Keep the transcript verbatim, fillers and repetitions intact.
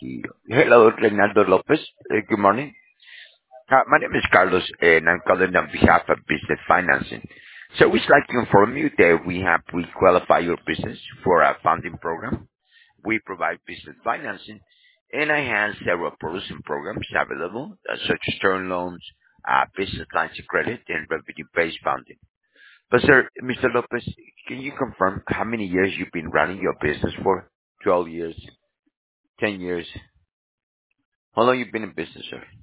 here. Hello, Reynaldo Lopez. Uh, Good morning. Uh, My name is Carlos, and I'm calling on behalf of Business Financing. So we'd like to inform you that we have pre-qualified your business for a funding program. We provide business financing, and I have several producing programs available, uh, such as term loans, uh, business lines of credit, and revenue-based funding. But sir, Mister Lopez, can you confirm how many years you've been running your business for? twelve years, ten years? How long you been in business, sir?